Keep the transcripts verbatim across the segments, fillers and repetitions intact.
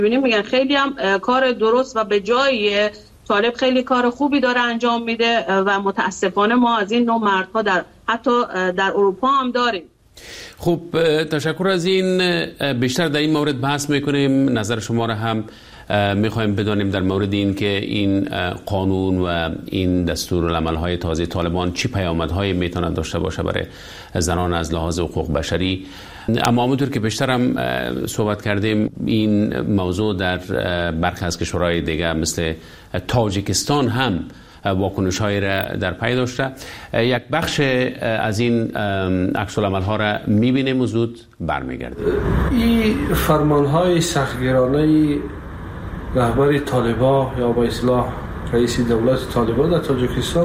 می‌بینیم میگن خیلی هم کار درست و به جای طالب خیلی کار خوبی داره انجام میده و متاسفانه ما از این نوع مردها در حتی در اروپا هم داریم. خب تشکر از این. بیشتر در این مورد بحث میکنیم، نظر شما را هم میخوایم بدانیم در مورد این که این قانون و این دستورالعمل‌های تازه طالبان چی پیامدهایی میتونه داشته باشه برای زنان از لحاظ حقوق بشری. اما همونطور که بیشتر هم صحبت کردیم، این موضوع در برخی از کشورهای دیگه مثل تاجیکستان هم واکنش‌هایی را در پی داشته. یک بخش از این عکس‌العمل‌ها را می‌بینیم و زود برمیگردیم. این فرمان‌های سختگیرانه رهبر طالبان یا با اصطلاح رئیس دولت طالبان در تاجیکستان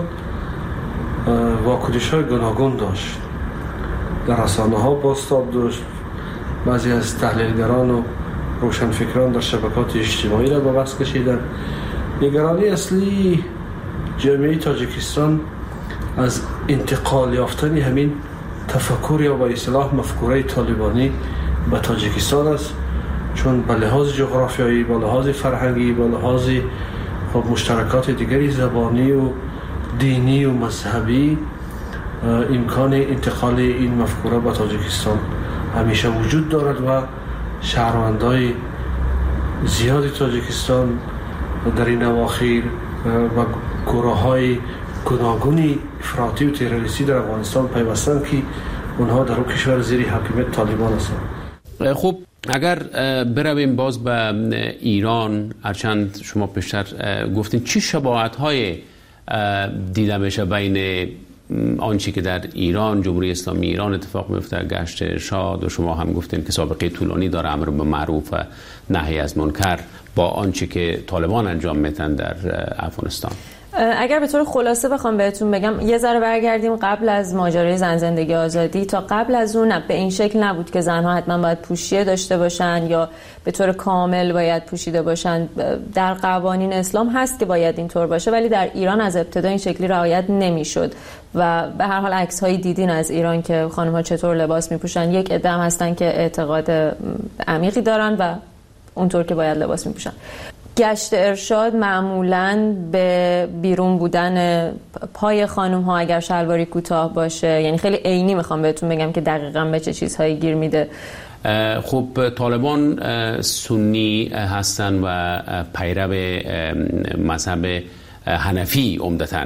واکنش‌های گوناگون داشت. در رسانه‌ها بازتاب داشت. بعضی از تحلیلگران و روشنفکران در شبکات اجتماعی را به بحث کشیدند. نگرانی اصلی جامعه تاجیکستان از انتقال یافتن همین تفکر یا با اصطلاح مفکوره طالبانی به تاجیکستان است، چون به لحاظ جغرافیایی، به لحاظ فرهنگی، به لحاظ خب مشترکات دیگری زبانی و دینی و مذهبی امکان انتقال این مفکوره به تاجیکستان همیشه وجود دارد و شهروندان زیاد تاجیکستان در این اواخر و گروه‌های گوناگونی افراطی و تروریستی در افغانستان پیوستند که اونها در اون کشور زیر حاکمیت طالبان هستند. خب اگر برویم باز به ایران، هرچند شما پیشتر گفتین چی شباهت‌های دیده میشه بین آنچه که در ایران، جمهوری اسلامی ایران اتفاق میفته، گشت ارشاد، و شما هم گفتین که سابقه طولانی داره امر به معروف و نهی از منکر، با آنچه که طالبان انجام میدن در افغانستان؟ اگر به طور خلاصه بخوام بهتون بگم، یه ذره برگردیم قبل از ماجرای زن زندگی آزادی. تا قبل از اون به این شکل نبود که زنها حتما باید پوشیه داشته باشن یا به طور کامل باید پوشیده باشن. در قوانین اسلام هست که باید اینطور باشه، ولی در ایران از ابتدا این شکلی رعایت نمیشد و به هر حال عکس هایی دیدین از ایران که خانم ها چطور لباس میپوشن. یک عده هستن که اعتقاد عمیقی دارن و اونطور که باید لباس میپوشن. گشت ارشاد معمولاً به بیرون بودن پای خانم ها اگر شلواری کوتاه باشه، یعنی خیلی عینی میخوام بهتون بگم که دقیقاً به چه چیزهایی گیر میده. خب طالبان سنی هستن و پیرو مذهب حنفی عمدتاً،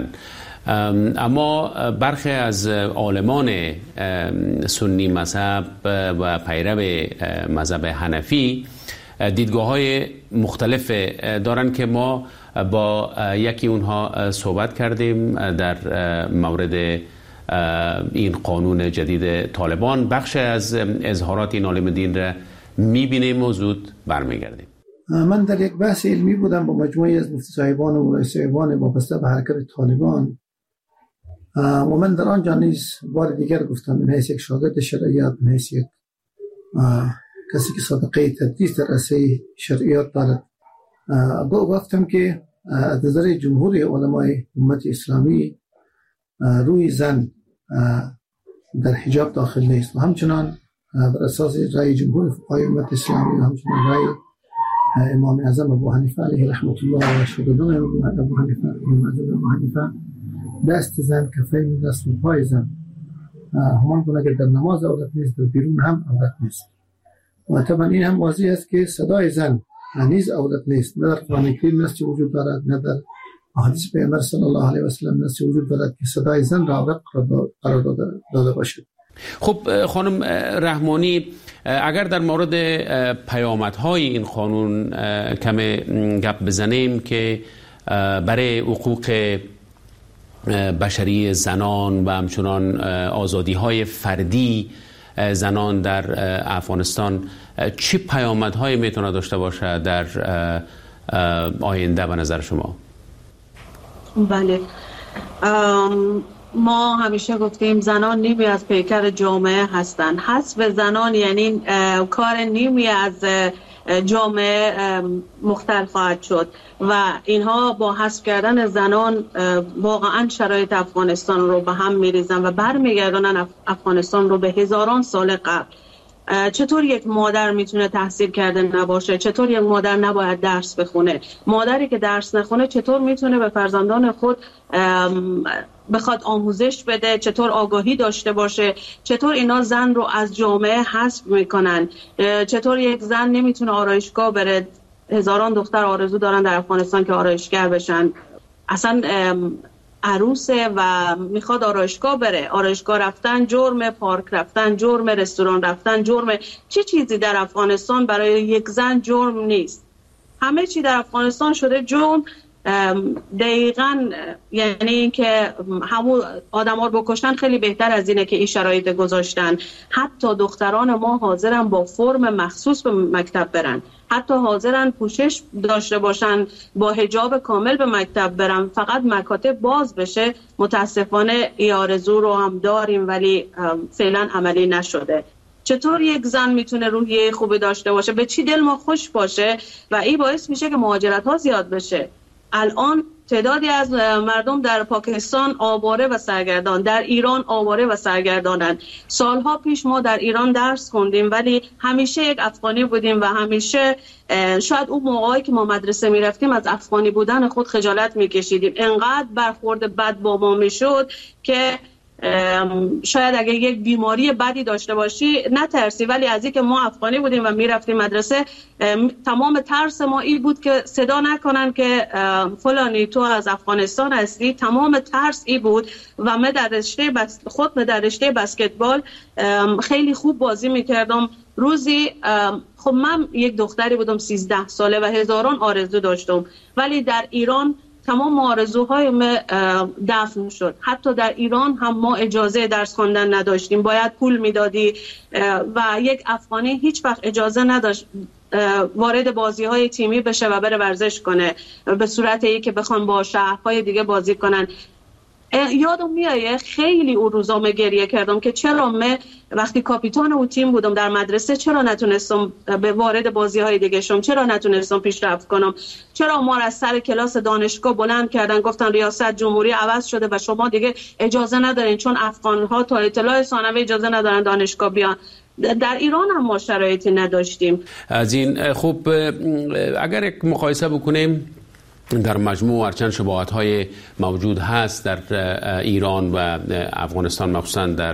اما برخی از عالمان سنی مذهب و پیرو مذهب حنفی دیدگاه‌های مختلف دارن که ما با یکی اونها صحبت کردیم در مورد این قانون جدید طالبان. بخش از اظهارات این عالم دین را می‌بینیم و زود برمیگردیم. من در یک بحث علمی بودم با مجموعی از مفتی صاحبان و مولای صاحبان وابسته به حرکت طالبان و من در آنجا نیز بار دیگر گفتم من حیث یک شاگرد شرعیات، من حیث یک کسی که سابقه تدریس در عرصه شرعیات دارد، گفتم که از نظر جمهور علمای امت اسلامی روی زن در حجاب داخل نیست و همچنان بر اساس رأی جمهور فقهای امت اسلامی و همچنان رأی امام اعظم ابو حنیفه علیه رحمت الله و شاگردان ابو حنیفه ابو حنیفه دست زن کفین دست و پای زن همان گونه که در نماز عورت نیست، در بیرون هم عورت نیست. و طبعا این هم واضح است که صدای زن نیز عورت نیست، نه در قرآن کریم نصی وجود دارد، نه در احادیث پیامبر صلی الله علیه و سلم نصی وجود دارد که صدای زن را عورت قرار داده باشد. خب خانم رحمانی، اگر در مورد پیامدهای این قانون کم گپ بزنیم که برای حقوق بشری زنان و همچنان آزادی‌های فردی زنان در افغانستان چه پیامدهایی میتونه داشته باشه در آینده به نظر شما؟ بله، ما همیشه گفتیم زنان نیمی از پیکر جامعه هستند. حذف زنان یعنی کار نیمی از جامعه مختل خواهد شد و اینها با حذف کردن زنان واقعا شرایط افغانستان رو به هم میریزن و برمیگردونن افغانستان رو به هزاران سال قبل. چطور یک مادر میتونه تحصیل کرده نباشه؟ چطور یک مادر نباید درس بخونه؟ مادری که درس نخونه چطور میتونه به فرزندان خود بخواد آموزش بده؟ چطور آگاهی داشته باشه؟ چطور اینا زن رو از جامعه حذف میکنن؟ چطور یک زن نمیتونه آرایشگاه بره؟ هزاران دختر آرزو دارن در افغانستان که آرایشگر بشن. اصلا عروسه و میخواد آرایشگاه بره. آرایشگاه رفتن جرم، پارک رفتن جرم، رستوران رفتن جرم. چه چیزی در افغانستان برای یک زن جرم نیست؟ همه چی در افغانستان شده جرم. دقیقاً یعنی اینکه همون آدم‌ها رو بکشتن خیلی بهتر از اینه که این شرایط گذاشتن. حتی دختران ما حاضرن با فرم مخصوص به مکتب برن، حتی حاضرن پوشش داشته باشن، با حجاب کامل به مکتب برن، فقط مکاتب باز بشه. متاسفانه این آرزو رو هم داریم ولی فعلا عملی نشده. چطور یک زن میتونه روحیه خوبی داشته باشه، به چی دل ما خوش باشه و این باعث میشه که مهاجرت ها زیاد بشه. الان تعدادی از مردم در پاکستان آواره و سرگردان، در ایران آواره و سرگردانن. سالها پیش ما در ایران درس خوندیم ولی همیشه یک افغانی بودیم و همیشه شاید اون موقعی که ما مدرسه میرفتیم از افغانی بودن خود خجالت میکشیدیم. انقدر برخورد بد با ما میشد که شاید اگه یک بیماری بدی داشته باشی نترسی، ولی از اینکه ما افغانی بودیم و میرفتیم مدرسه تمام ترس ما این بود که صدا نکنن که فلانی تو از افغانستان هستی. تمام ترس این بود و من در رشته بس خود من در رشته بسکتبال خیلی خوب بازی میکردم. روزی خب من یک دختری بودم سیزده ساله و هزاران آرزو داشتم ولی در ایران تمام آرزوهای ما دفن شد. حتی در ایران هم ما اجازه درس خواندن نداشتیم، باید پول میدادی و یک افغانی هیچ وقت اجازه نداشت وارد بازی‌های تیمی بشه و بره ورزش کنه به صورت ای که بخوان با شهرهای دیگه بازی کنن. یادم میایه خیلی اون روزا من گریه کردم که چرا من وقتی کاپیتان اون تیم بودم در مدرسه چرا نتونستم به وارد بازی‌های دیگه شم، چرا نتونستم پیشرفت کنم، چرا ما را از سر کلاس دانشگاه بلند کردن گفتن ریاست جمهوری عوض شده و شما دیگه اجازه ندارین، چون افغان‌ها تا اطلاع ثانوی اجازه ندارن دانشگاه بیان. در ایران هم ما شرایطی نداشتیم. از این خوب اگر یک مقایسه بکنیم در مجموع هرچند شباهت‌های موجود هست در ایران و افغانستان، مخصوصا در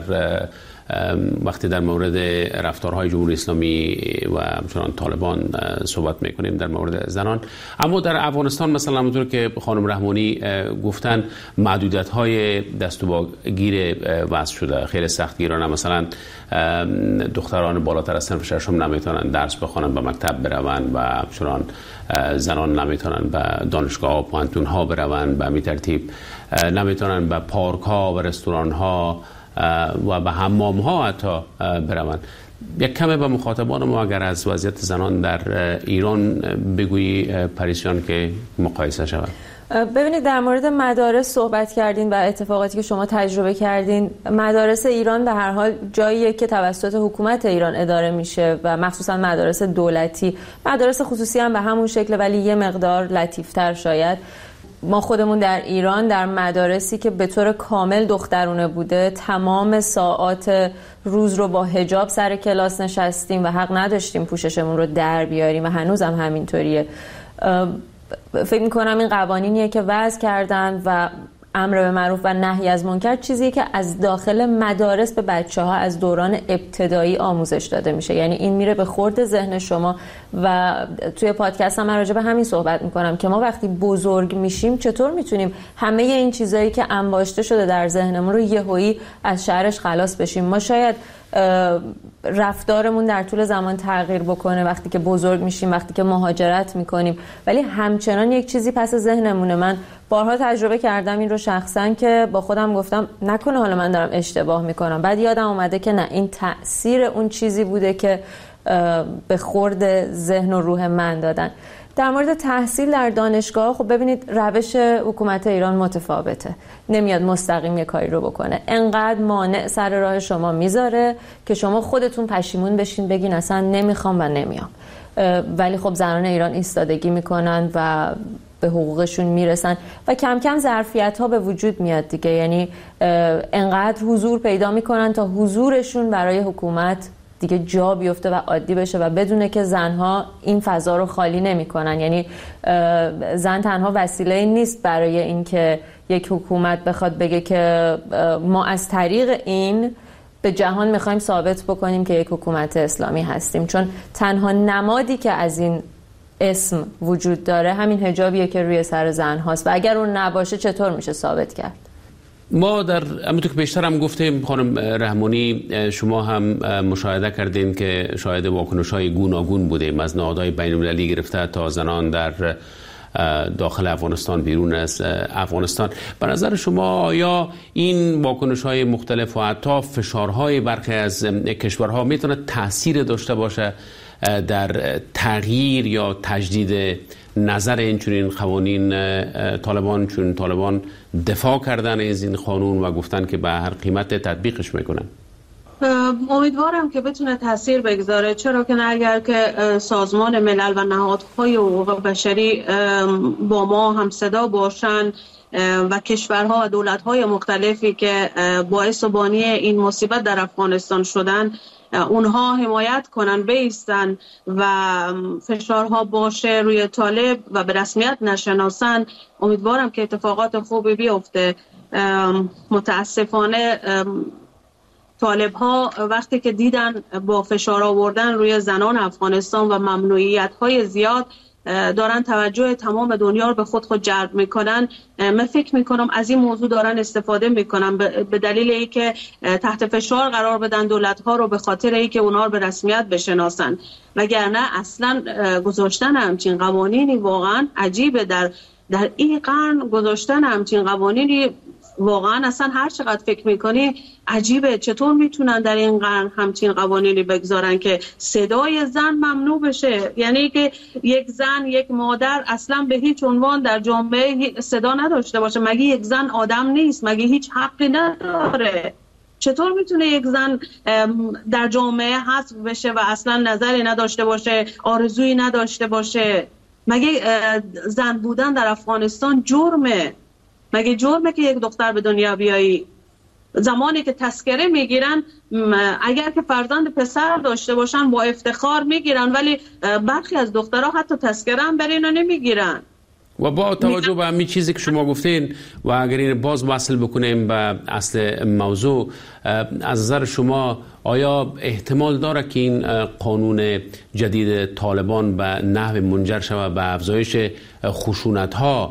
وقتی در مورد رفتارهای جمهوری اسلامی و همچنان طالبان صحبت میکنیم در مورد زنان، اما در افغانستان مثلا همونطور که خانم رحمانی گفتن محدودیت‌های دست و باگیر وضع شده، خیلی سختگیرانه. مثلا دختران بالاتر از صنف ششم نمیتونن درس بخونن، به مکتب بروند و همچنان زنان نمیتونن به دانشگاه و پوهنتون ها بروند، به همین ترتیب نمیتونن به پارک ها و رستوران ها و به حمام ها حتی بروند. یک کمی به مخاطبان ما اگر از وضعیت زنان در ایران بگویی پریسیان که مقایسه شود. ببینید در مورد مدارس صحبت کردین و اتفاقاتی که شما تجربه کردین. مدارس ایران به هر حال جاییه که توسط حکومت ایران اداره میشه و مخصوصا مدارس دولتی. مدارس خصوصی هم به همون شکل ولی یه مقدار لطیفتر شاید. ما خودمون در ایران در مدارسی که به طور کامل دخترونه بوده تمام ساعات روز رو با حجاب سر کلاس نشستیم و حق نداشتیم پوششمون رو در بیاریم و هنوزم هم همینطوریه. فکر میکنم این قوانینیه که وضع کردن و امر به معروف و نهی از منکر چیزیه که از داخل مدارس به بچه‌ها از دوران ابتدایی آموزش داده میشه. یعنی این میره به خورد ذهن شما و توی پادکست هم من راجع به همین صحبت میکنم که ما وقتی بزرگ میشیم چطور میتونیم همه این چیزایی که انباشته شده در ذهنمون رو یهویی از شرش خلاص بشیم. ما شاید رفتارمون در طول زمان تغییر بکنه وقتی که بزرگ میشیم، وقتی که مهاجرت میکنیم، ولی همچنان یک چیزی پس ذهنمونه. من بارها تجربه کردم این رو شخصا که با خودم گفتم نکنه حالا من دارم اشتباه میکنم. بعد یادم اومده که نه، این تأثیر اون چیزی بوده که به خورد ذهن و روح من دادن. در مورد تحصیل در دانشگاه خب ببینید روش حکومت ایران متفاوته، نمیاد مستقیم یه کاری رو بکنه، انقدر مانع سر راه شما میذاره که شما خودتون پشیمون بشین بگین اصلا نمیخوام و نمیام. ولی خب زنان ایران ایستادگی میکنن و به حقوقشون میرسن و کم کم ظرفیت ها به وجود میاد دیگه. یعنی انقدر حضور پیدا میکنن تا حضورشون برای حکومت دیگه جا بیفته و عادی بشه و بدونه که زنها این فضا رو خالی نمی‌کنن. یعنی زن تنها وسیله نیست برای اینکه یک حکومت بخواد بگه که ما از طریق این به جهان میخوایم ثابت بکنیم که یک حکومت اسلامی هستیم، چون تنها نمادی که از این اسم وجود داره همین حجابیه که روی سر زن هاست و اگر اون نباشه چطور میشه ثابت کرد؟ ما در همونطور که بیشتر هم گفتیم خانم رحمانی، شما هم مشاهده کردین که شاهد واکنش‌های گوناگون بودیم، از نهادهای بین‌المللی گرفته تا زنان در داخل افغانستان، بیرون از افغانستان. به نظر شما آیا این واکنش‌های مختلف و حتی فشارهای برخی از کشورها میتونه تأثیر داشته باشه در تغییر یا تجدید نظر اینچنین قوانین طالبان، چون طالبان دفاع کردن از این قانون و گفتن که به هر قیمت تطبیقش میکنن؟ امیدوارم که بتونه تاثیر بگذاره، چرا که اگر که سازمان ملل و نهادهای حقوق بشری با ما هم صدا باشن و کشورها و دولت‌های مختلفی که باعث و بانی این مصیبت در افغانستان شدن اونها حمایت کنن، بیستن و فشارها باشه روی طالب و به رسمیت نشناسن، امیدوارم که اتفاقات خوبی بیفته. متاسفانه طالب ها وقتی که دیدن با فشار آوردن روی زنان افغانستان و ممنوعیت های زیاد دارن توجه تمام دنیا رو به خود خود جلب میکنن، من فکر میکنم از این موضوع دارن استفاده میکنن به دلیل اینکه تحت فشار قرار بدن دولت ها رو، به خاطر اینکه اونها رو به رسمیت بشناسن. وگرنه اصلا گذاشتن همچین قوانینی واقعا عجیبه. در در این قرن گذاشتن همچین قوانینی واقعا اصلا هر چقدر فکر میکنی عجیبه. چطور میتونن در این قرن همچین قوانینی بگذارن که صدای زن ممنوع بشه؟ یعنی که یک زن، یک مادر اصلا به هیچ عنوان در جامعه صدا نداشته باشه. مگه یک زن آدم نیست؟ مگه هیچ حقی نداره؟ چطور میتونه یک زن در جامعه حذف بشه و اصلا نظری نداشته باشه، آرزویی نداشته باشه؟ مگه زن بودن در افغانستان جرمه؟ مگه جرمه که یک دختر به دنیا بیایی؟ زمانی که تذکره میگیرن، اگر که فرزند پسر داشته باشن با افتخار میگیرن، ولی برخی از دخترها حتی تذکره هم برای اینا نمیگیرن. و با توجه به همین چیزی که شما گفتین و اگر این باز وصل بکنیم به اصل موضوع، از نظر شما آیا احتمال داره که این قانون جدید طالبان به نحو منجر شود به افزایش خشونت‌ها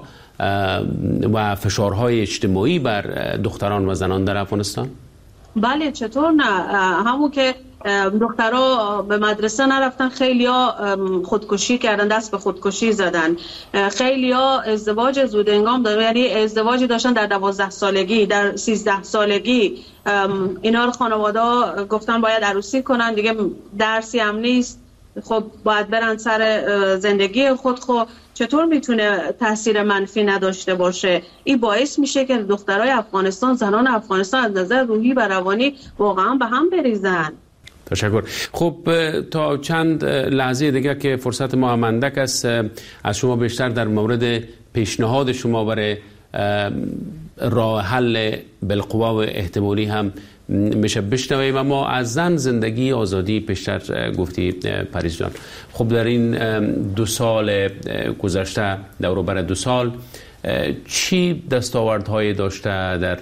و فشارهای اجتماعی بر دختران و زنان در افغانستان؟ بله، چطور نه؟ همون که دخترها به مدرسه نرفتن، خیلیا خودکشی کردن، دست به خودکشی زدن، خیلیا ازدواج زودهنگام دارن، یعنی ازدواجی داشتن در دوازده سالگی، در سیزده سالگی. اینا رو خانواده گفتن باید عروسی کنن، دیگه درسی هم نیست، خب باید برن سر زندگی خود. خب چطور میتونه تاثیر منفی نداشته باشه؟ این باعث میشه که دخترای افغانستان، زنان افغانستان از نظر روحی و روانی واقعا به هم بریزن. تشکر. خب تا چند لحظه دیگه که فرصت ما هم اندک است، از شما بیشتر در مورد پیشنهاد شما برای راه حل بالقوا و احتمالی هم میشه بشنویم. اما از زن، زندگی، آزادی پیشتر گفتی پریز جان. خب در این دو سال گذشته، دور بر دو سال، چی دستاوردهای داشته در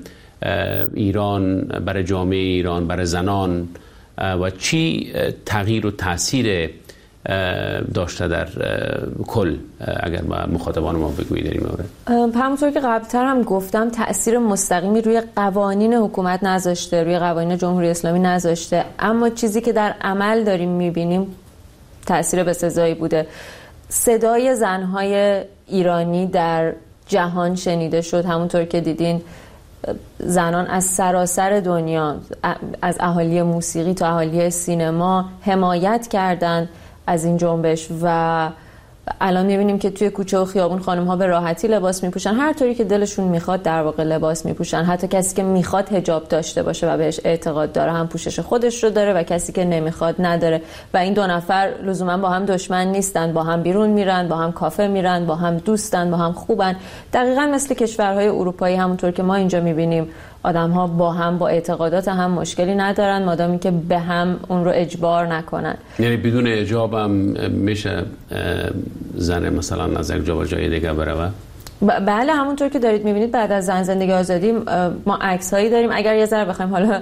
ایران، برای جامعه ایران، برای زنان، و چی تغییر و تاثیر داشته در کل؟ اگر با مخاطبان ما بگویید در این مورد. همونطور که قبلتر هم گفتم، تأثیر مستقیمی روی قوانین حکومت نذاشته، روی قوانین جمهوری اسلامی نذاشته، اما چیزی که در عمل داریم میبینیم تأثیر بسزایی بوده. صدای زنهای ایرانی در جهان شنیده شد. همونطور که دیدین زنان از سراسر دنیا، از اهالی موسیقی تا اهالی سینما، حمایت کردند از این جنبش و الان می‌بینیم که توی کوچه و خیابون خانم‌ها به راحتی لباس می‌پوشن، هر طوری که دلشون میخواد در واقع لباس می‌پوشن. حتی کسی که میخواد حجاب داشته باشه و بهش اعتقاد داره هم پوشش خودش رو داره و کسی که نمیخواد نداره. و این دو نفر لزوما با هم دشمن نیستن، با هم بیرون میرن، با هم کافه میرن، با هم دوستن، با هم خوبن. دقیقاً مثل کشورهای اروپایی، همونطور که ما اینجا می‌بینیم آدم ها با هم با اعتقادات هم مشکلی ندارن مادامی که به هم اون رو اجبار نکنن. یعنی بدون اجاب هم میشه زن مثلا از یک جا به جای دیگه بره؟ بله، همونطور که دارید میبینید بعد از زن زندگی آزادی ما عکس هایی داریم. اگر یه ذره بخوایم حالا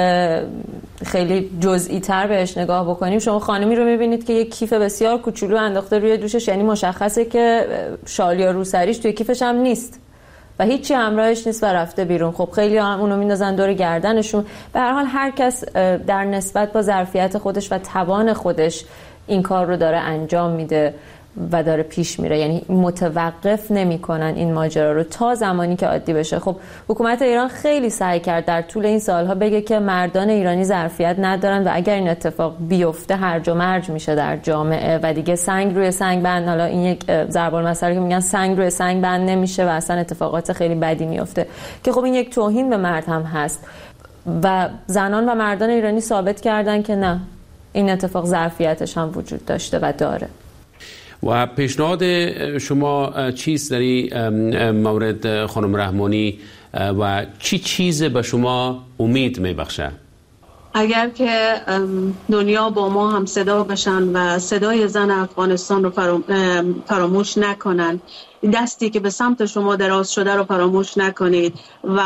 خیلی جزئی تر بهش نگاه بکنیم، شما خانمی رو میبینید که یک کیف بسیار کوچولو انداخته روی دوشش، یعنی مشخصه که شال یا روسریش توی کیفش هم نیست و هیچی همراهش نیست و رفته بیرون. خب خیلی هم اونو میندازن دور گردنشون. به هر حال هر کس در نسبت با ظرفیت خودش و توان خودش این کار رو داره انجام میده و داره پیش میره، یعنی متوقف نمیکنن این ماجرا رو تا زمانی که عادی بشه. خب حکومت ایران خیلی سعی کرد در طول این سالها بگه که مردان ایرانی ظرفیت ندارن و اگر این اتفاق بیفته هرج و مرج میشه در جامعه و دیگه سنگ روی سنگ بند، حالا این یک ضرب المثل که میگن سنگ روی سنگ بند نمیشه و اصلا اتفاقات خیلی بدی میفته که خب این یک توهین به مرد هم هست و زنان و مردان ایرانی ثابت کردن که نه، این اتفاق ظرفیتش هم وجود داشته و داره. و پیشنهاد شما چیست در این مورد خانم رحمانی و چی چیز به شما امید میبخشه؟ اگر که دنیا با ما هم صدا بشن و صدای زن افغانستان رو فراموش نکنن، دستی که به سمت شما دراز شده رو فراموش نکنید و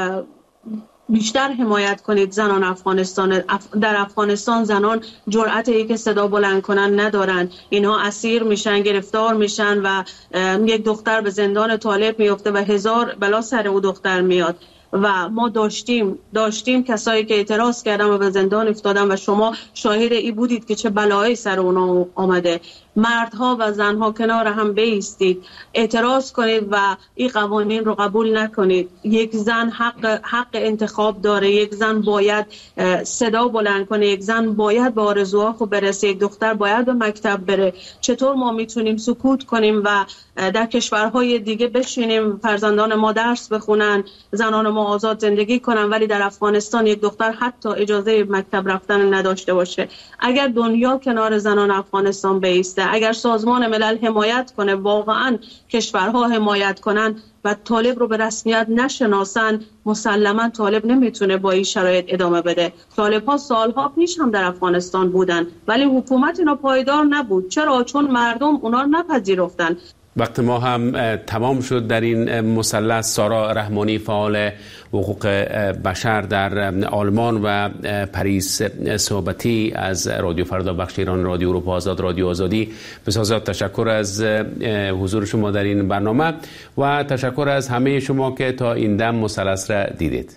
بیشتر حمایت کنید زنان افغانستان. در افغانستان زنان جرأت ای که صدا بلند کنن ندارن، اینها اسیر میشن، گرفتار میشن و یک دختر به زندان طالب میفته و هزار بلا سر او دختر میاد و ما داشتیم داشتیم کسایی که اعتراض کردن و به زندان افتادن و شما شاهد ای بودید که چه بلایی سر اونا آمده. مردها و زنها کنار هم بایستید، اعتراض کنید و این قوانین رو قبول نکنید. یک زن حق حق انتخاب داره، یک زن باید صدا بلند کنه، یک زن باید به آرزوها خود برسه، یک دختر باید به مکتب بره. چطور ما میتونیم سکوت کنیم و در کشورهای دیگه بشینیم فرزندان ما درس بخونن، زنان ما آزاد زندگی کنن، ولی در افغانستان یک دختر حتی اجازه مکتب رفتن نداشته باشه؟ اگر دنیا کنار زنان افغانستان بایسته، اگر سازمان ملل حمایت کنه، واقعا کشورها حمایت کنن و طالب رو به رسمیت نشناسن، مسلما طالب نمیتونه با این شرایط ادامه بده. طالب ها سالها پیش هم در افغانستان بودن ولی حکومت اینا پایدار نبود. چرا؟ چون مردم اونا رو نپذیرفتن. وقت ما هم تمام شد در این مثلث. سارا رحمانی، فعال حقوق بشر در آلمان، و پریس صحبتی از رادیو فردا بخش ایران، رادیو اروپا آزاد، رادیو آزادی. بسیار تشکر از حضور شما در این برنامه و تشکر از همه شما که تا این دم مثلث را دیدید.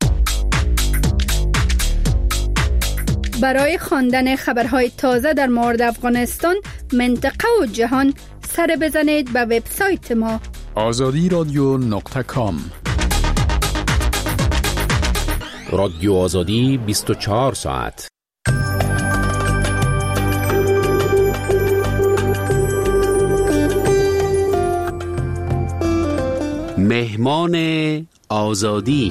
برای خواندن خبرهای تازه در مورد افغانستان، منطقه و جهان سر بزنید به وبسایت ما آزادی رادیو نقطه کام. رادیو آزادی بیست و چهار ساعت. مهمان آزادی.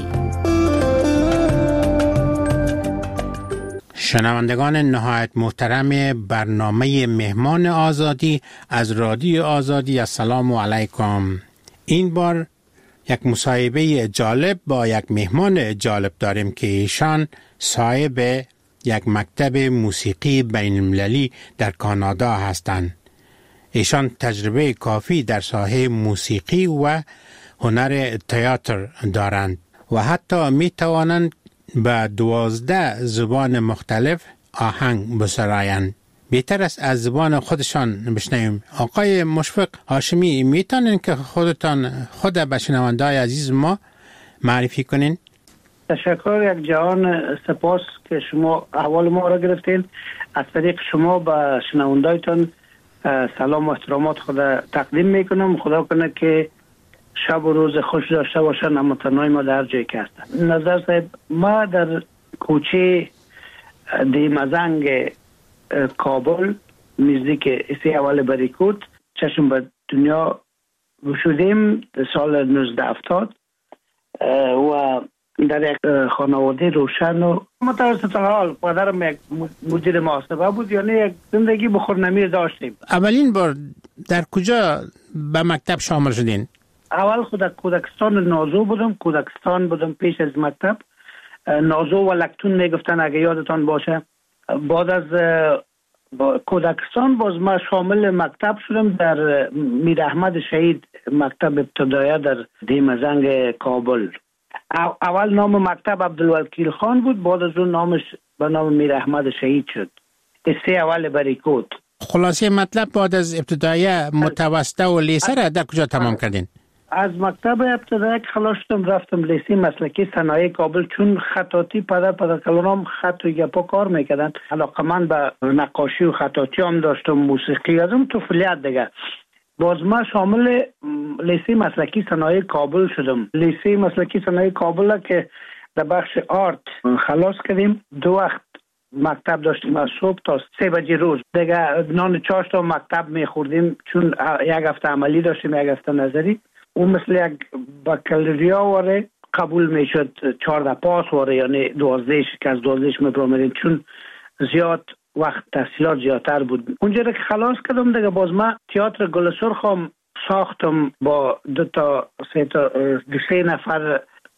شنوندگان نهایت محترم برنامه مهمان آزادی از رادیو آزادی، السلام علیکم. این بار یک مصاحبه جالب با یک مهمان جالب داریم که ایشان صاحب یک مکتب موسیقی بین المللی در کانادا هستند. ایشان تجربه کافی در ساحه موسیقی و هنر تئاتر دارند و حتی می توانند به دوازده زبان مختلف آهنگ بسرایند. بهتر است از زبان خودشان بشنویم. آقای مشفق هاشمی، میتونین که خودتان خود به شنونده‌های عزیز ما معرفی کنین؟ تشکر یک جهان سپاس که شما احوال ما را گرفتین. از طریق شما به شنونده‌تان سلام و احترامات خود تقدیم میکنم. خدا کنه که شب و روز خوش داشته باشن هموطنان ما در جایی که هستن. نظر صاحب، ما در کوچه دی مزنگ کابل نزدیک اسی اول بریکوت چشم به دنیا شدیم سال نوزده هفتاد و در یک خانواده روشن و متوسط حال. پدرم یک مدیر محاسبه بود، یعنی یک زندگی بخورنمی داشتیم. اولین بار در کجا به مکتب شامل شدین؟ اول خود کودکستان نازو بودم، کودکستان بودم پیش از مکتب. نازو و لکتون میگفتن اگه یادتان باشه. بعد از کودکستان باز ما شامل مکتب شدم در میر احمد شهید، مکتب ابتدایی در دیمزنگ کابل. اول نام مکتب عبدالوکیل خان بود، بعد از اون نامش به نام میر احمد شهید شد. سه اول بریکوت. خلاصه مطلب بعد از ابتدایی متوسطه و لیسه را در کجا تمام کردین؟ از مکتب ابتدایی که خلاص شدم رفتم لیسه مسلکی صنایع کابل، چون خطاطی پدر پدر کلانم خط و گپا کار میکردن. علاقه من به نقاشی و خطاطی هم داشتم، موسیقی ازم طفولیت دیگه. باز ما شامل لیسه مسلکی صنایع کابل شدم. لیسه مسلکی صنایع کابل که در بخش آرت خلاص کردیم. دو وقت مکتب داشتیم از صبح تا سه بجه روز. دیگه نان چاشت تا مکتب میخوردیم، چون یک هفته عملی داشتیم یک هفته نظری. اون مثل یک بکالوریا واره قبول میشد، چهارده پاس واره، یعنی دوازدهش که از دوازدهش میبرامدیم، چون زیاد وقت تحصیلات زیادتر بود. اونجا که خلاص کردم دیگه باز ما تئاتر گل سرخ هم ساختم با دو تا سه تا دو سه نفر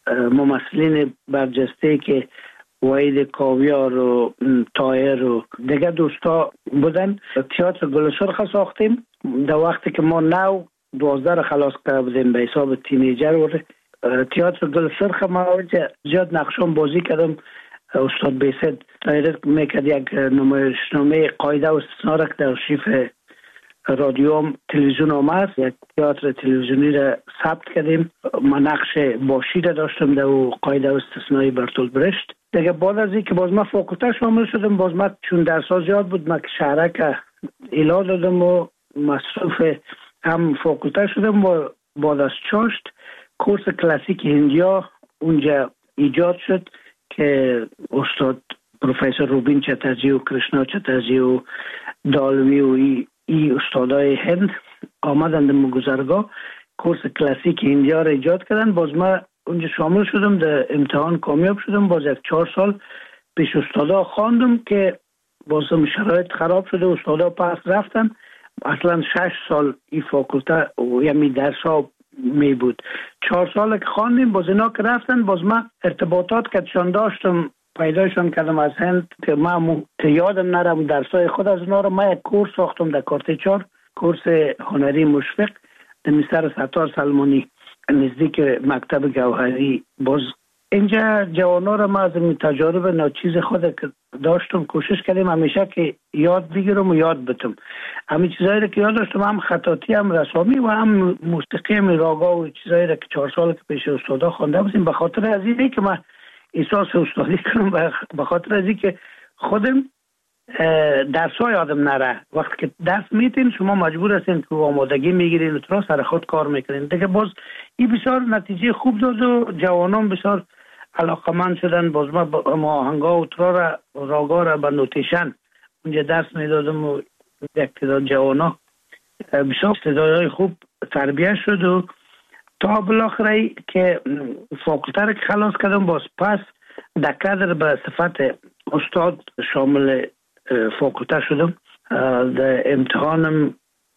ممثلین برجسته که وحید کاویار و طاهر و دیگه دوستا بودن. تئاتر گل سرخ ساختیم. در وقتی که ما نو دوازده خلاص کرده بودیم به حساب تینیجر و تئاتر گل سرخ ما زیاد نقشم بازی کردم. استاد بیسد دایرکت میکرد یک نمایشنامه قاعده و استثنا را که در آرشیو رادیو هم تلویزیون هم هست، یک تئاتر تلویزیونی را ثبت کردیم. من نقش باشی را داشتم در قاعده و استثنای برتولت برشت. دیگه بعد از اینکه باز ما فاکولته شامل شدم، باز ما چون درس‌ها زیاد بود ما که شهرک ایلا دادم و مصروف هم فاکولته شدم. و بعد از چاشت کورس کلاسیک هندیا اونجا ایجاد شد که استاد پروفسور روبین چترجی و کرشنا چترجی و دالوی و ای, ای استادای هند آمدند مگذرگاه کورس کلاسیک هندیا را ایجاد کردن. باز ما اونجا شامل شدم، در امتحان کامیاب شدم. باز یک چهار سال پیش استادا خواندم که بازم شرایط خراب شده، استادا پس رفتن. اصلا شش سال این فاکولته یعنی درس ها می بود. چهار سال که خواندیم، باز اینا که رفتن باز ما ارتباطات که چون داشتم پیدایشان کردم از هند که ما یادم نرم درسای خود از اونا رو. ما یک کورس ساختم در کارت چهار، کورس هنری مشفق در مستر ستار سلمانی نزدیک مکتب گوهری. باز اینجا جوانا رو ما از تجارب ناچیز خود که داشتم کوشش کردیم همیشه که یاد بگیرم و یاد بتم. همین چیزایی که یاد داشتم، هم خطاطی هم رسامی و هم موسیقی هم راگا و چیزایی که چهار سال که پیش استادا خوانده بودیم. به خاطر از اینه که من احساس استادی کنم، به خاطر از اینکه خودم درس‌ها یادم نره. وقتی که درس میتین شما مجبور هستین که آمادگی میگیرین و ترا سر خود کار میکنین دیگه. باز این بسیار نتیجه خوب داد و جوانان بسیار علاقمند شدن. باز ما آهنگا و ترا را راگا را به نوتیشن اونجا درس میدادم و یک تعداد جوانا بسیار استعدادهای خوب تربیت شد و تا بالاخره که فاکولته را که خلاص کردم، باز پس در کادر به صفت استاد شامل فاکولته شدم. در امتحانم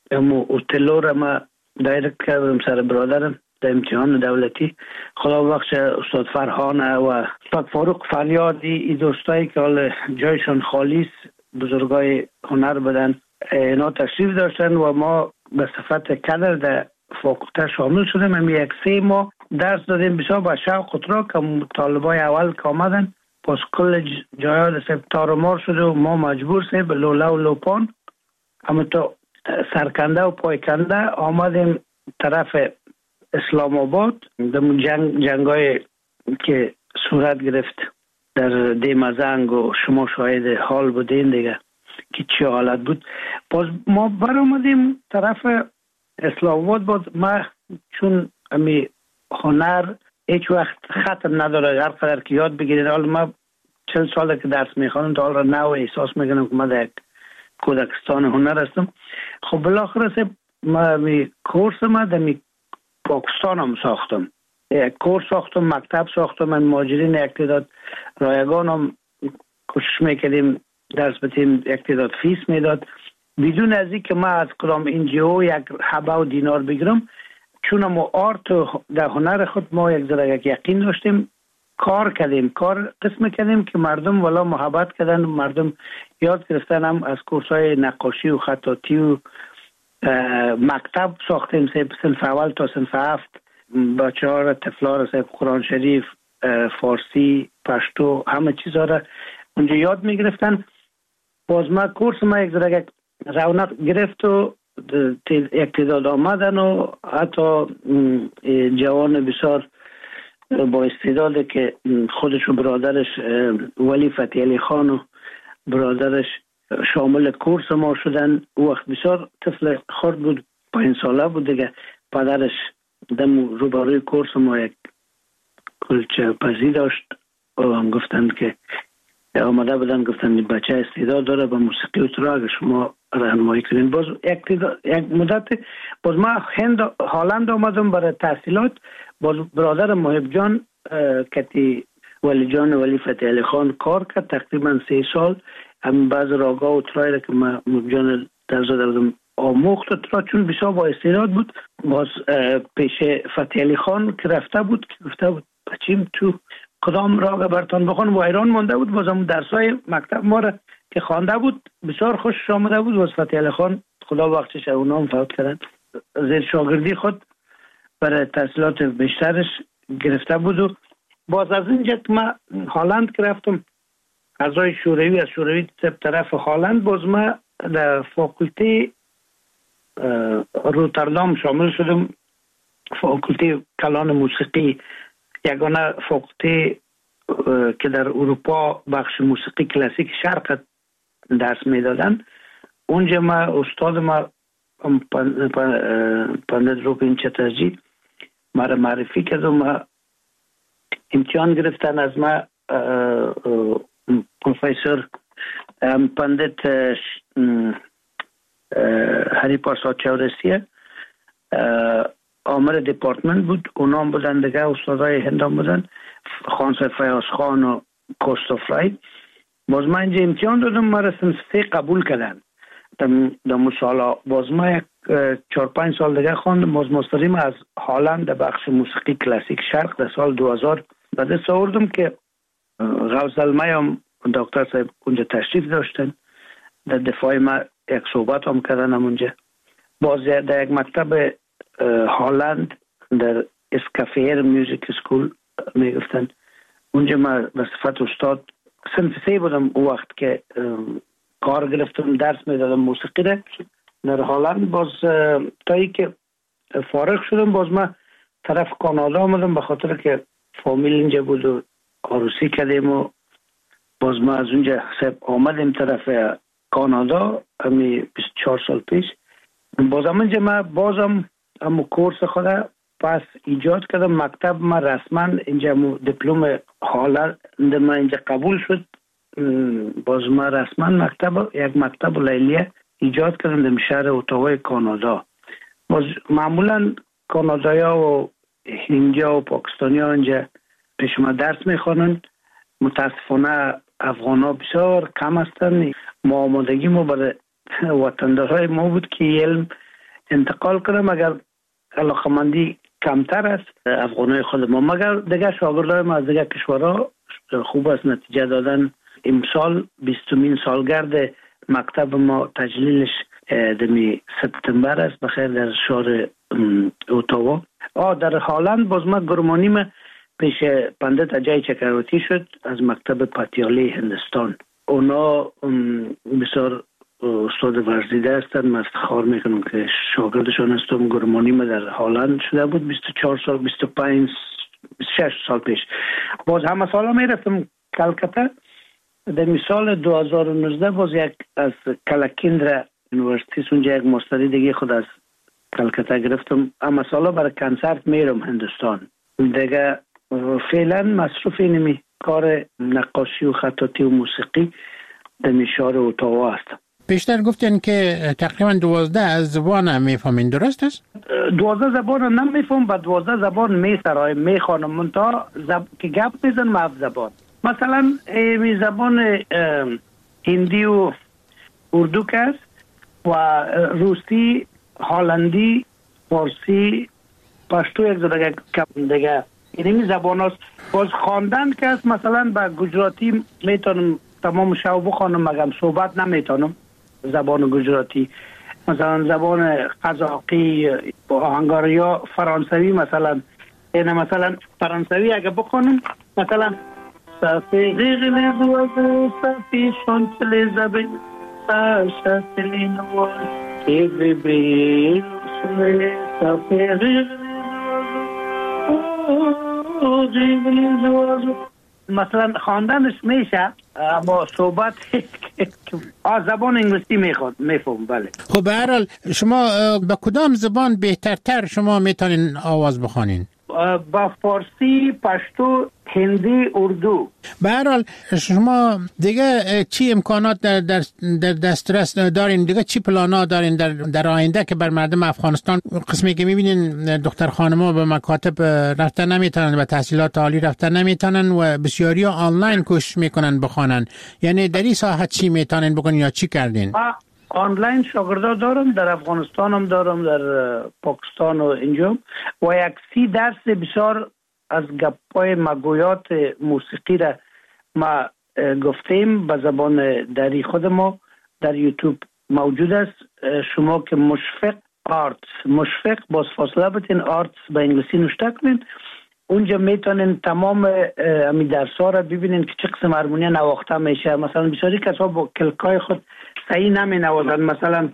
اوتلو را ما دایرکت کردم سر برادرم در امتحان دولتی. خدا بخش استاد فرهان و استاد فاروق فریادی، این دوستایی که حال جایشان خالیست، بزرگای هنر بدن، اینا تشریف داشتن و ما به صفت کادر در فاکولته شامل شدیم. هم یک سه ماه درس دادیم بسیار با شوق و ترا که طالبای اول که آمدن. پس کل جایات سب تارمار شده و ما مجبور سه به لولا و لوپان اما تا سرکنده و پایکنده آمدیم طرف اسلام آباد. در جنگ جنگای که صورت گرفت در دیمزنگ و شما شاهد حال بودین دیگه که چی حالت بود. باز ما بر آمدیم طرف اسلام آباد. باز ما چون امی هنر هیچ وقت ختم نداره، هر قدر که یاد بگیرین. حالا ما چل ساله که درس میخوانم تا حالا نو احساس میکنم که ما در یک کودکستان هنر هستم. خب بالاخره ما می کورس ما در می پاکستان هم ساختم، یک کورس ساختم، مکتب ساختم. من ماجرین یک تعداد رایگان هم کوشش میکردیم درس بتیم، یک تعداد فیس میداد بدون از این که ما از کدام انجیو یک حبه و دینار بگیرم. چون ما آرت و در هنر خود ما یک ذره یک یقین داشتیم، کار کردیم، کار قسم کردیم که مردم والا محبت کردن، مردم یاد گرفتن. هم از کورس‌های نقاشی و خطاطی و مکتب ساختیم، صنف اول تا صنف هفت، بچه‌ها را طفلا را قرآن شریف، فارسی، پشتو، همه چیزها را اونجا یاد میگرفتن. باز ما کورس ما یک ذره رونق گرفت و یک تعداد آمدن و حتی جوان بسیار با استعداده که خودش و برادرش ولی فتحی علی خان و برادرش شامل کورس ما شدن. وقت بسیار طفل خرد بود، پنج ساله بود دیگه. پدرش دم روبروی کورس ما یک کلچه پزی داشت و هم گفتن که آمده بودن، گفتن بچه استعداد داره به موسیقی و ترا، اگه شما راهنمایی کنین. باز یک, یک مدت باز ما هند هالند آمدم برای تحصیلات. باز برادر محب جان کتی ولی جان ولی فتحی علی خان کار کرد تقریبا سه سال. هم بعض راگا و ترای را که ما محب جان در زدم آموخت و ترا، چون بسیار با استعداد بود. باز پیش فتحی علی خان که رفته بود که گفته بود بچیم تو کدام راگ برتان بخون و ایران مانده بود. باز هم درسای مکتب ما را که خوانده بود بسیار خوش آمده بود. باز فتحی علی خان خدا بخشش اونا هم فوت کردن، زیر شاگردی خود برای تحصیلات بیشترش گرفته بود. و باز از اینجا که من هالند که رفتم اعضای شوروی، از شوروی طرف هالند، باز من در فاکولته روتردام شامل شدم. فاکولته کلان موسیقی، یگانه فاکولته که در اروپا بخش موسیقی کلاسیک شرق درس میدادن. اونجا ما استاد ما پندت روپین چترجی ما را معرفی کرد و ما امتحان گرفتن از ما. پروفیسور پندت هری پرساد چورسیه آمر دیپارتمنت بود، اونا هم بودن دیگه، استادای هند هم بودن، خانسر فیاض خان و کوستوفرای. باز من اینجا امتحان دادم، ما را صنف سه قبول کردن. در سالا باز ما یک چهار پنج سال دیگه خواندم. باز ماستریم از هالند در بخش موسیقی کلاسیک شرق در سال دو هزار به دست آوردم که غوث المی هم دکتر صاحب اونجا تشریف داشتن، در دفاع ما یک صحبت هم کردن اونجا. باز در یک مکتب هالند در اسکافیر میوزیک اسکول میگفتن، اونجا ما به صفت استاد صنف سه بودم. او وقت که کار گرفتم درس میدادم موسیقی را در هالند. باز تا ای که فارغ شدم باز ما طرف کانادا آمدم، به خاطر که فامیل اینجا بود و عروسی کردیم و باز ما از اونجا سب آمدیم طرف کانادا همی بیست و چهار سال پیش. باز هم اینجا ما بازم همو کورس خود پس ایجاد کردم. مکتب ما رسما اینجا دیپلم هالند ما اینجا قبول شد. باز ما رسما مکتب یک مکتب لیلیه ایجاد کردم در شهر اتاوای کانادا. باز معمولا کانادایا و هندیا و پاکستانی ها اینجا پیش ما درس میخوانن. متاسفانه افغان ها بسیار کم هستن. ما آمادگی ما برای وطندارهای ما بود که علم انتقال کنم، اگر علاقمندی کمتر است افغان های خود ما. مگر دیگه شاگردای ما از دیگه کشورها خوب است نتیجه دادن. امسال بیستمین سالگرد مکتب ما تجلیلش دمی سپتامبر است بخیر در شهر اوتاوا. آه در هالند باز ما گرمانی ما پیش پندت اجای چکرواتی شد از مکتب پاتیالی هندستان. اونا بسیار استاد ورزیده هستن. من افتخار میکنم که شاگردشان هستم. گرمانی ما در هالند شده بود بیست و چهار سال بیست و پنج بیست و شش سال پیش. باز همه سالا میرفتم کلکته. در مثال دو هزار و نوزده باز یک از کلکیندرا یونیورسیتی اونجا یک ماستری دیگه خود از کلکته گرفتم. اما سالا برای کنسرت میرم هندوستان. دیگه فعلا مصروف اینمی کار نقاشی و خطاطی و موسیقی در میشار اوتاوا هستم. بیشتر گفتین که تقریبا دوازده از زبان میفهمین، درست است؟ دوازده زبان نمیفهم، با دوازده زبان میسرایم میخوانم منتها زب... که گپ میزنم هفت زبان. مثلا می زبان هندی و اردو است و روسی، هالندی، فارسی، پشتو یک زده کم دیگه اینمی زبان هست. باز خواندن که است مثلا به گجراتی میتونم تمام شو بخوانم مگم صحبت نمیتونم زبان گجراتی. مثلا زبان قزاقی آهنگاری یا فرانسوی مثلا اینه مثلا فرانسوی اگه بخوانم مثلا صفی غیغل دوازه صفی شانتل زبین ساشتلی نواز ایوی بیل صفی غیغل دوازه مثلا خواندنش میشه اما صحبت آ زبان انگلیسی میخواد میفهم. بله. خب به هر حال شما با کدام زبان بهترتر شما میتونین آواز بخوانین؟ با فارسی، پشتو، هندی، اردو. به هر حال شما دیگه چی امکانات در در در دسترس دارین؟ دیگه چی پلانا دارین در در آینده که بر مردم افغانستان؟ قسمی که میبینین دختر خانم‌ها به مکاتب رفتن نمیتونن و تحصیلات عالی رفتن نمیتونن و بسیاری آنلاین کوشش میکنن بخوانن. یعنی در این ساحه چی میتونین بکنین یا چی کردین؟ آنلاین شاگردا دارم، در افغانستان هم دارم، در پاکستان و اینجا، و یک سی درس بسیار از گپای مگویات موسیقی را ما گفتیم به زبان دری خود ما در یوتیوب موجود است. شما که مشفق آرتس، مشفق باز فاصله بتین آرتس به انگلیسی نوشته کنین، اونجا میتونین تمام امی درس‌ها را ببینین که چه قسم هارمونی نواخته میشه. مثلا بسیاری کسا با کلکای خود صحیح نمی نوازن. مثلا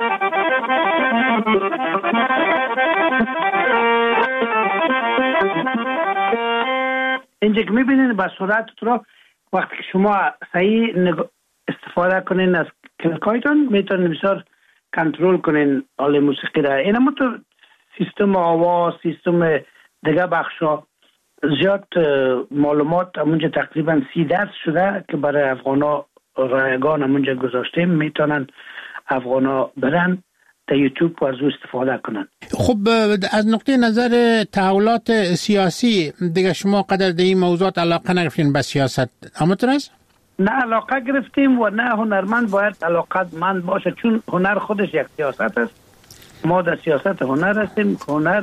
اینجا که میبینین با صورت رو وقتی که شما صحیح استفاده کنین از کلکایتون میتونین بسیار کنترل کنین آل موسیقی را. این هم تو سیستم آواز، سیستم دیگه بخشا زیاد معلومات همونجا تقریبا سی درس شده که برای افغانا رایگان همونجا گذاشتیم، میتونن افغانا برن در یوتیوب و از او استفاده کنن. خب از نقطه نظر تحولات سیاسی دیگه شما قدر در این موضوعات علاقه نگرفتین به سیاست؟ همونطور است؟ نه علاقه گرفتیم و نه هنرمند باید علاقه مند باشه، چون هنر خودش یک سیاست است. ما در سیاست هنر هستیم. هنر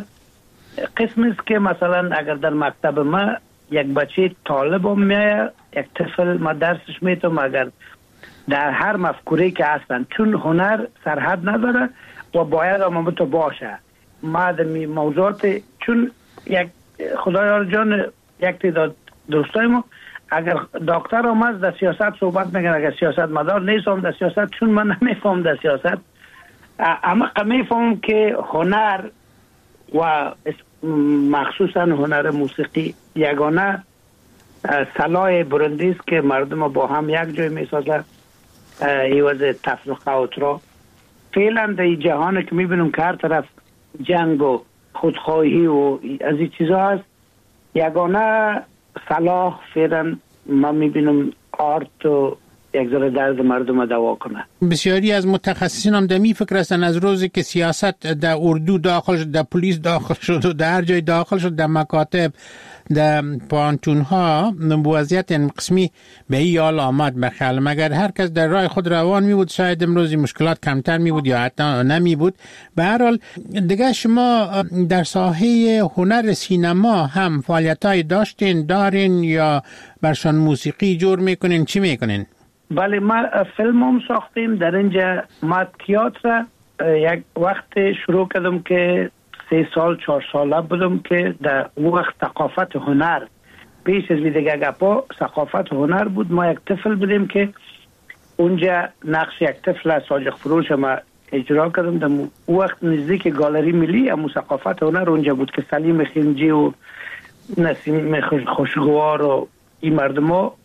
قسم است که مثلا اگر در مکتب ما یک بچه طالب هم میایه، یک طفل ما درسش میتونم، اگر در هر مفکوره که هستن، چون هنر سرحد نداره و باید هم تو باشه. ما در موضوعات چون یک خدایار جان یک تعداد دوستای ما اگر دکتر آمد در سیاست صحبت میگن، اگر سیاست مدار نیستم در سیاست، چون من نمیفهم در سیاست، اما میفهم که هنر و مخصوصا هنر موسیقی یگانه سلاح برندی است که مردم با هم یک جای میسازه ایواز تفرقه و اترا. فعلا در جهان که میبینم که هر طرف جنگ و خودخواهی و از این چیزا هست، یگانه صلاح فعلا ما میبینم آرت و یک ذره درد مردم دوا کنه. بسیاری از متخصصین هم در می فکر هستن از روزی که سیاست در اردو داخل شد، در پلیس داخل شد و در هر جای داخل شد، در مکاتب، در پانتون ها، وضعیت قسمی به این حال آمد. بخیال مگر هر کس در راه خود روان می بود شاید امروزی مشکلات کمتر می بود یا حتی نمی بود. به هر حال دیگه شما در ساحه هنر سینما هم فعالیت های داشتین دارین یا برشان موسیقی جور میکنین؟ چی میکنین؟ بله ما فیلم هم ساختیم در اینجا. ما تئاتر یک وقت شروع کردم که سه سال چهار ساله بودم که در وقت ثقافت هنر پیش از دیگه گپا ثقافت هنر بود. ما یک طفل بودیم که اونجا نقش یک طفل ساجق فروش ما اجرا کردم. در وقت نزدیک گالری ملی امو ثقافت هنر اونجا بود که سلیم خنجی و نسیم خوشگوار و این مردم ها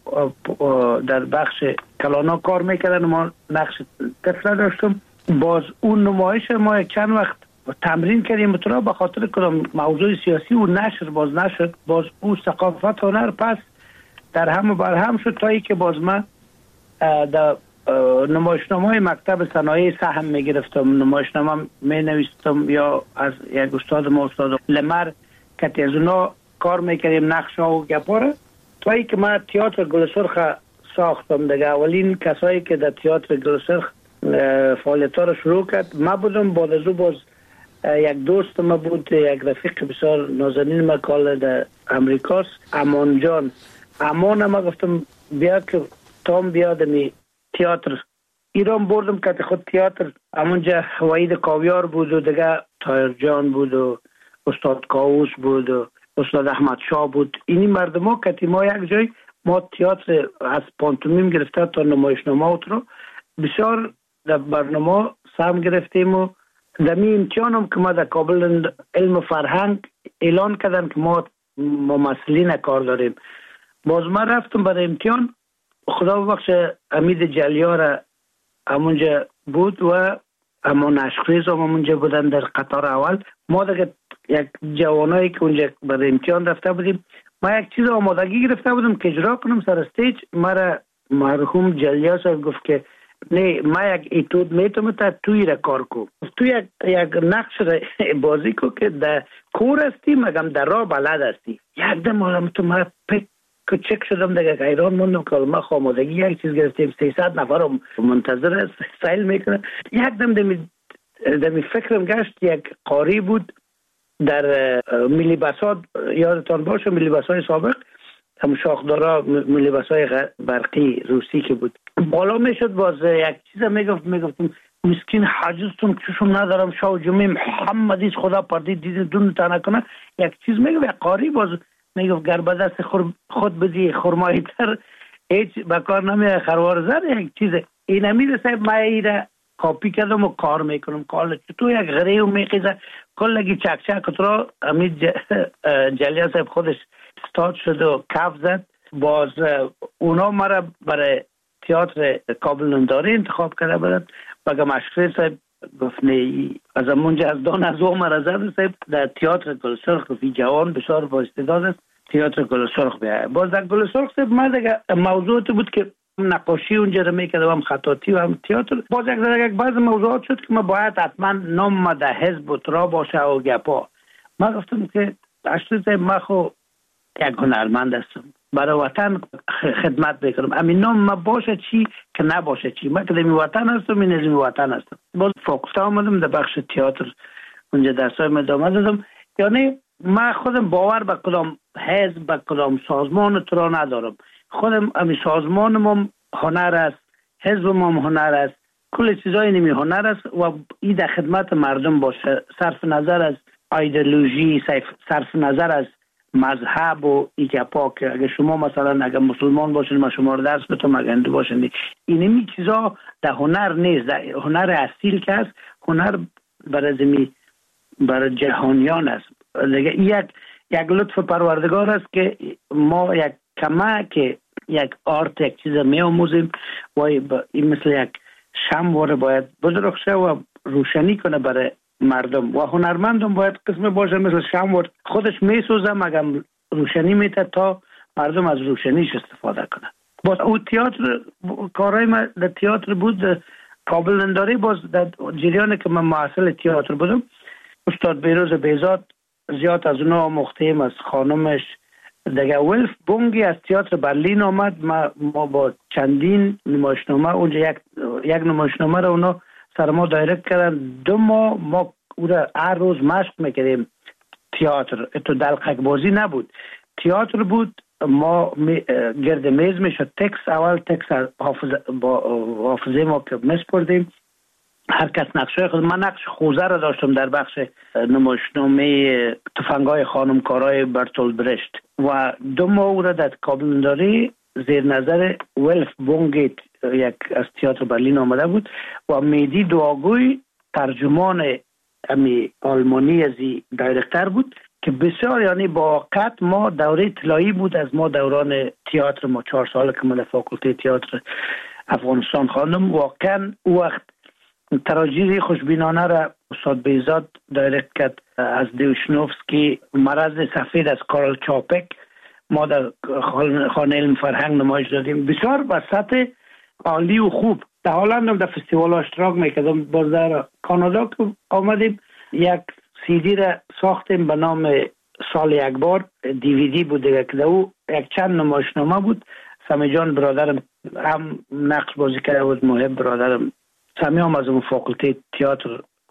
در بخش کلانا کار میکردن. ما نقش طفل داشتم. باز اون نمایش ما چند وقت تمرین کردیم بطورا به خاطر کدام موضوع سیاسی و نشر باز نشد. باز اون ثقافت هنر پس در هم و بر هم شد تا ای که باز من در نمایشنامه های مکتب صنایع سهم میگرفتم، نمایشنامه می نویستم یا از یک استاد ما استاد لمر که از اونا کار میکردیم نقش ها و گپاره تا ای که من تئاتر گلسرخ ساختم. دیگه اولین کسایی که در تئاتر گلسرخ فعالیت ها رو شروع کرد ما بودم. بعد از او باز یک دوست ما بود، یک رفیق بسیار نازنین ما کال در امریکاست، امان جان. امان ما گفتم بیا که تام بیاد می تئاتر ایران بردم که خود تئاتر همونجا وحید کاویار بود و دیگه طاهر جان بود و استاد کاووس بود و استاد احمد شاه بود. اینی مردم ها که ما یک جای ما تئاتر از پانتومیم گرفته تا نمایشنامه رو بسیار در برنامه سهم گرفتیم و دمی امتحان هم که ما در کابل علم فرهنگ اعلان کردن که ما ممثلین کار داریم. باز ما رفتم برای امتحان، خدا بخش امید جلیار همونجا بود و اما نشخیز هم همونجا بودن در قطار اول. ما دیگه یک جوانایی که اونجا برای امتحان رفته بودیم، ما یک چیز آمادگی گرفته بودم که اجرا کنم سر استیج. مرا مرحوم جلیار صاحب گفت که نه، ما یک ایتود میتونم تا توی را کار کو، تو یک یک نقش را بازی کو که در کور هستی مگم در راه بلد هستی. یک دم آدم تو ما پک که چک شدم دیگه ایران موندم که ما خامادگی یک چیز گرفتیم، سیصد نفر منتظر سیل میکنه. یک دم دمی دمی فکرم گشت یک قاری بود در ملی بسات، یادتان باشه ملی بسای سابق هم شاخدارا ملی بسای برقی روسی که بود، بالا میشد باز یک چیز میگفت میگفتم مسکین حاجزتون چشم ندارم شاه جمعه محمدی خدا پردید دیدین دون تا نکنه. یک چیز میگفت یک قاری باز میگفت گر به دست خود بدی خرمایی تر هیچ بکار نمیه خروار زر. یک چیز این امید صاحب ما ایره کاپی کردم و کار میکنم. کال تو یک غریو میخیزه کلگی چک چک تو امید جلیار صاحب خودش استاد شد و کف زد. باز اونا مرا برای تئاتر کابل ننداری انتخاب کرده بودن. بگم مشکل صاحب گفت نه، از همونجا از دان از او مرا زد صاحب در تئاتر گل سرخ فی جوان بسیار با استعداد است، تئاتر گل سرخ بیایه. باز در گل سرخ صاحب ما دیگه موضوع بود که نقاشی اونجا رو میکردم، هم خطاطی و هم تئاتر. باز یک در یک بعض موضوعات شد که ما باید حتما نام ما در حزب و ترا باشه و گپا. ما گفتم که اشتر صاحب ما خو یک هنرمند هستم، برای وطن خدمت میکنم، امین نام ما باشه چی که نباشه چی. من که دمی وطن هستم، این ازمی وطن هستم. باز فوکستا آمدم در بخش تئاتر، اونجا درسای مدامه دادم. یعنی من خودم باور به کدام حزب به کدام سازمان ترا ندارم. خودم امی سازمانم هنر است، حزبم هنر است، کل چیزای نمی هنر است و این در خدمت مردم باشه، صرف نظر از ایدئولوژی، صرف نظر از مذهب و ایگپا. که اگه شما مثلا اگه مسلمان باشین ما شما رو درس بتم، اگه هندو باشین، اینمی چیزا در هنر نیست. در هنر اصیل که است، هنر برای زمین برای جهانیان است. دیگه یک یک لطف پروردگار است که ما یک کمک یک آرت یک چیز می آموزیم و این مثل یک شمع باید بزرگ شه و روشنی کنه برای مردم. و هنرمندم باید قسم باشه مثل شمع خودش می سوزه مگم روشنی میته تا مردم از روشنیش استفاده کنه. باز او تئاتر کارهای ما در تئاتر بود کابل ننداری. باز در جریان که من معاصل تئاتر بودم، استاد بیروز بیزاد زیاد از اونا مختیم از خانمش دیگه. ولف بونگی از تئاتر برلین آمد. ما, ما با چندین نمایشنامه اونجا یک یک نمایشنامه رو اونا سر ما دایرکت کردن. دو ماه ما او را هر روز مشق میکردیم. تئاتر تو دلقک بازی نبود، تئاتر بود. ما می گرد میز میشد تکس، اول تکس حافظه با حافظه ما که میسپردیم، هر کس نقشه خود. من نقش خوزه را داشتم در بخش نمایشنامه تفنگای خانمکارای برتول برشت و دو ماه او را در کابل ننداری زیر نظر ولف بونگیت یک از تئاتر برلین آمده بود و میدی دعاگوی ترجمان امی آلمانی ازی دایرکتر بود که بسیار یعنی با قط ما دوره طلایی بود از ما دوران تئاتر. ما چهار سال که من فاکولته تئاتر افغانستان خواندم. واقعا او وقت تراجیدی خوشبینانه را استاد بیزاد دایرکت کرد از دیوشنوفسکی. مرض سفید از کارل چاپک ما در خانه علم فرهنگ نمایش دادیم، بسیار به سطح عالی و خوب. در هلند هم در فستیوال اشتراک میکردم. باز در کانادا که آمدیم یک سیدی را ساختیم به نام سال یک بار، دیویدی بود دیگه که او یک چند نمایشنامه بود. سمی جان برادرم هم نقش بازی کرده بود، محب برادرم سمی هم از اون فاکولته تئاتر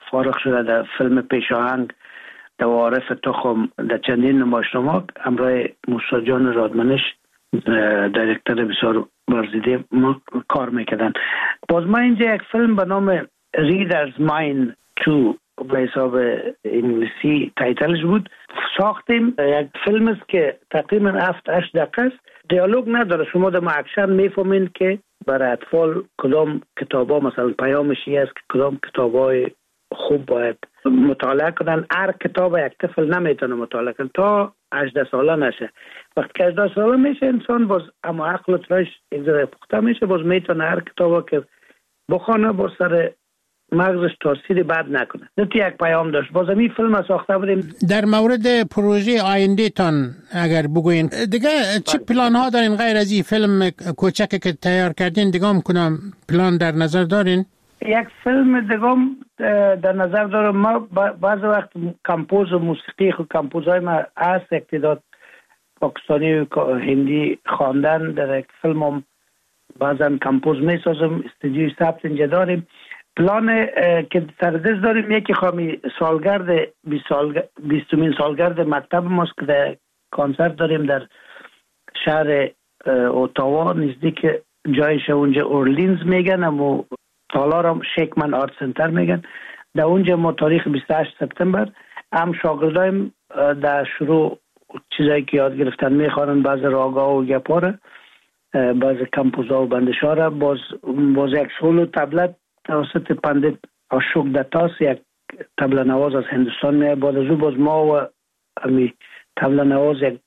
فارغ شده در فیلم پیشاهنگ در عارف تخم در چندین نمایشنامه همراه موسی جان رادمنش دایرکتر بسیار برزیده ما کار میکردن. باز ما اینجا یک فیلم به نام Reader's Mind تو به حساب انگلیسی تایتلش بود ساختیم. یک فیلم است که تقریبا هفت هشت دقیقه است، دیالوگ نداره. شما در اکشن میفهمین که برای اطفال کدام کتابا مثلا پیامش است که کدام کتابای خوب باید مطالعه کنن. هر کتاب یک طفل نمیتونه مطالعه کنه تا هجده ساله نشه. وقتی که هجده ساله میشه انسان باز اما عقل و تراش یک ذره پخته میشه، باز میتونه هر کتابا که بخونه با سر مغزش تاثیر بد نکنه. نه یک پیام داشت. باز همین فیلم ساخته بودیم. در مورد پروژه آینده تان اگر بگوین دیگه چه پلان ها دارین غیر از این فیلم کوچکی که تیار کردین؟ دیگه هم کنم پلان در نظر دارین؟ یک فیلم دیگه در نظر دارم. ما بعض وقت کمپوز موسیقی خود کمپوزهای ما هست، اقتداد پاکستانی و هندی خواندن در یک فیلم هم بعضا کمپوز می سازم. استودیوی ثبت اینجا داریم. پلان که سردست داریم یکی خواهی سالگرد بیستمین سالگرد مکتب ماست که در کنسرت داریم در شهر اوتاوا نزدیک جایش اونجا اورلینز میگن، اما تالار هم شیکمن آرت سنتر میگن. در اونجا ما تاریخ بیست و هشت سپتامبر هم شاگردایم در شروع چیزایی که یاد گرفتن میخوانن، بعض راگا و گپا، بعض کمپوزا و بندشا را. باز باز یک سولو تبلت توسط پندت اشوک دتاس یک تبله نواز از هندوستان میاد. بعد از او باز ما و امی تبله نواز یک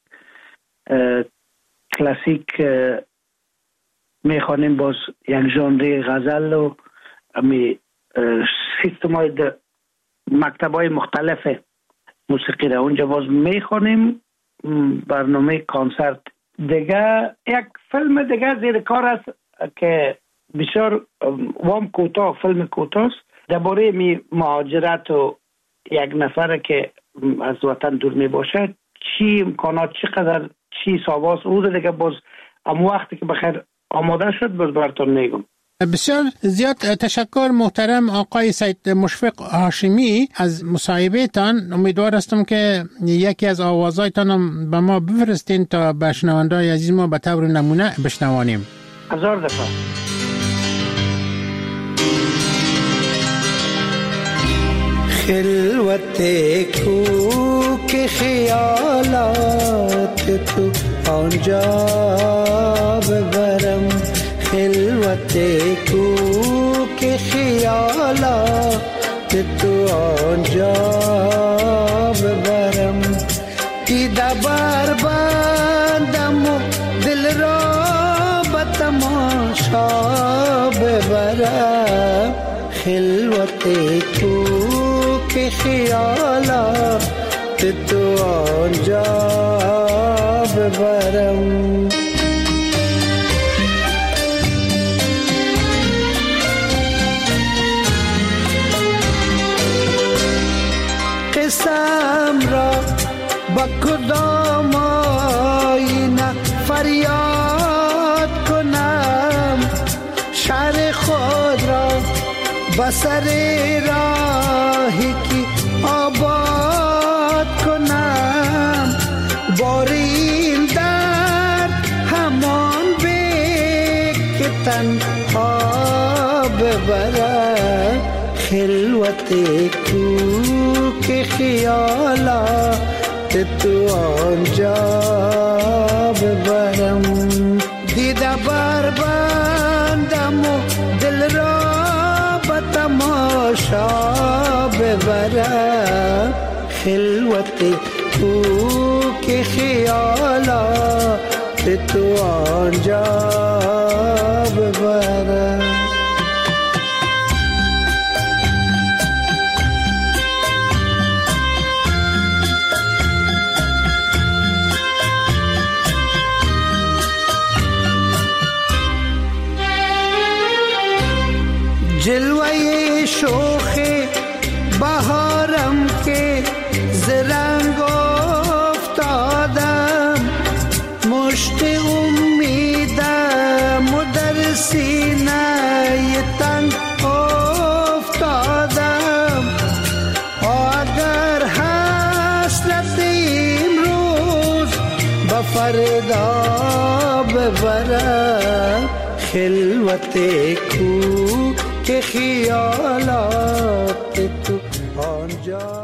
کلاسیک میخوانیم، باز یک ژانر غزل و امی سیستم های مکتب های مختلف موسیقی را اونجا باز میخوانیم. برنامه کنسرت دیگه یک فیلم دیگه زیر کار است که بسیار وام کوتاه، فیلم کوتاه است درباره می مهاجرت و یک نفر که از وطن دور می باشد، چی امکانات چقدر چی سواس او دیگه باز ام وقتی که بخیر آماده شد باز براتون میگم. بسیار زیاد تشکر محترم آقای سید مشفق هاشمی از مصاحبهتان. امیدوار هستم که یکی از آوازهایتان هم به ما بفرستین تا به شنونده‌های عزیز ما به طور نمونه بشنوانیم. هزار دفعه. خلوت کوک خیالات تو آنجا ببرم، خلوت کوک خیالات تو آنجا ببرم، دیده بر بندم و دل را به تماشا ببرم، خلوت کوک خیالات تو آنجا ببرم. قسم را با کدام آینه فریاد کنم، شهر خود را بسر راهی که آباد کنم، بار این درد همان به که تنها ببرم، خلوت کوک خیالات تو آنجا ببرم، دیده بر بندم و دل را تماشا ببرم، خلوت کوک خیالات تو آنجا ببرم. جلوه شوخ بهارم که زرنگ افتادم، مشت امیدم و در سینه تنگ افتادم، فردا ببرد خلوت کو که خیالات تو آنجا